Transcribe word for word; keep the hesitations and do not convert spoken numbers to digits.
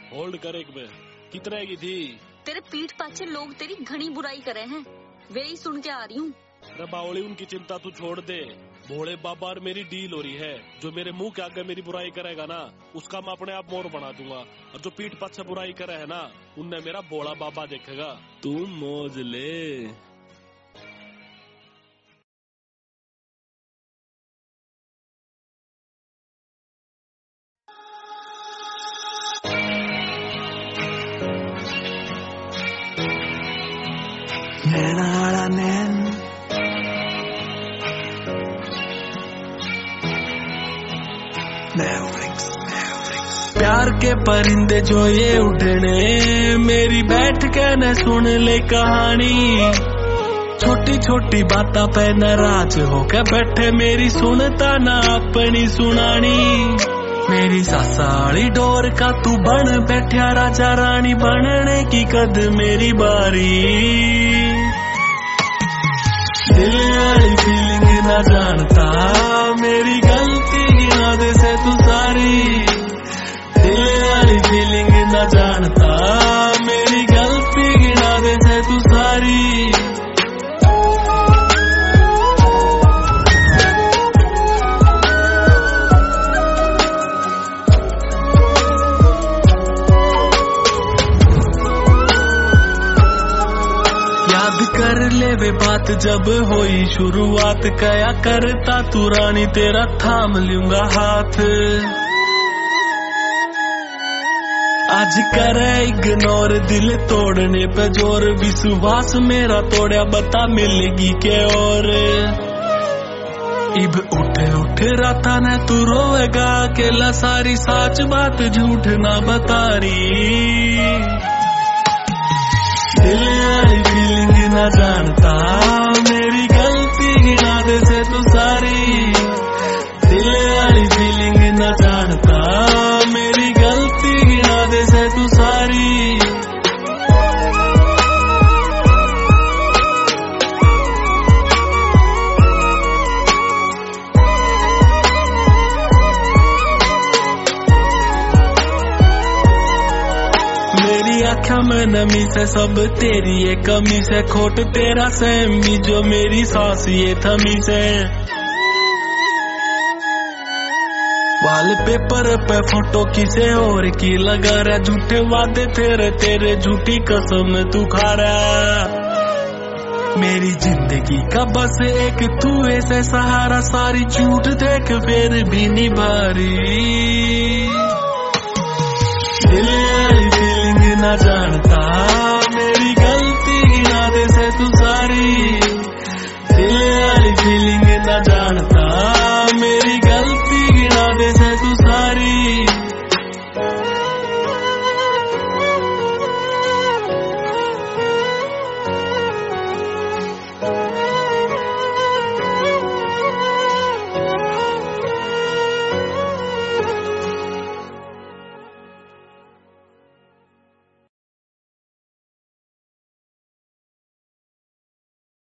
Hold कर एक में कितने की थी? तेरे पीठ पाछे लोग तेरी घनी बुराई करे हैं, वे ही सुन के आ रही हूँ। अरे बावली उनकी चिंता तू छोड़ दे, भोले बाबा और मेरी डील हो रही है। जो मेरे मुंह के आगे मेरी बुराई करेगा ना उसका मैं अपने आप मोर बना दूंगा, और जो पीठ पाछे बुराई करे है ना उनने मेरा भोला बाबा देखेगा। तू मौज ले। नैना नैन प्यार के परिंदे जो ये उड़ने, मेरी बैठ के न सुन ले कहानी। छोटी छोटी बातों पे नाराज होके बैठे, मेरी सुनता ना अपनी सुनानी। मेरी सासाली डोर का तू बन बैठा राजा रानी, बनने की कद मेरी बारी। दिल वाली फीलिंग ना जानता, मेरी गलती गिना दे से तू सारी। दिल वाली फीलिंग ना जानता, मेरी गलती गिना दे से तू सारी। कर ले वे बात जब होई शुरुआत, कया करता तू रानी तेरा थाम लूंगा हाथ। आज करे इग्नोर दिल तोड़ने पे जोर, विश्वास मेरा तोड़ा बता मिलेगी के और। इब उठ उठ राता ने तू रोएगा अकेला, सारी सच बात झूठ ना बता रही। दिल वाली फीलिंग ना जानता, मेरी गलती गिना दे से तू सारी। दिल वाली फीलिंग ना जानता, मेरी गलती गिना दे से तू सारी। आँखों में नमी से सब तेरी ये कमी से, खोट तेरा सहमी जो मेरी सांस ये थमी से। वाल पेपर पे फोटो किसे और की लगा रहा, झूठे वादे तेरे तेरे झूठी कसम तू खा रहा। मेरी जिंदगी का बस एक तू ऐसे सहारा, सारी झूठ देख फिर भी निभा रही। दिल वाली फीलिंग ना जानता,